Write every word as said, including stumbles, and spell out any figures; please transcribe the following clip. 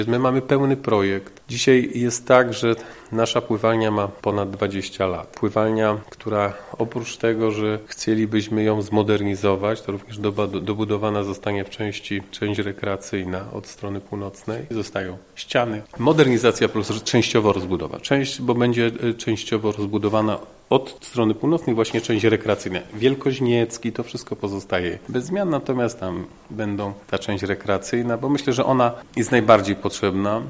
My mamy pełny projekt. Dzisiaj jest tak, że nasza pływalnia ma ponad dwadzieścia lat. Pływalnia, która oprócz tego, że chcielibyśmy ją zmodernizować, to również dobudowana zostanie w części część rekreacyjna od strony północnej. Zostają ściany. Modernizacja plus częściowo rozbudowa. Część, bo będzie częściowo rozbudowana od strony północnej właśnie część rekreacyjna. Wielkość Niecki, to wszystko pozostaje bez zmian, natomiast tam będą ta część rekreacyjna, bo myślę, że ona jest najbardziej potrzebna.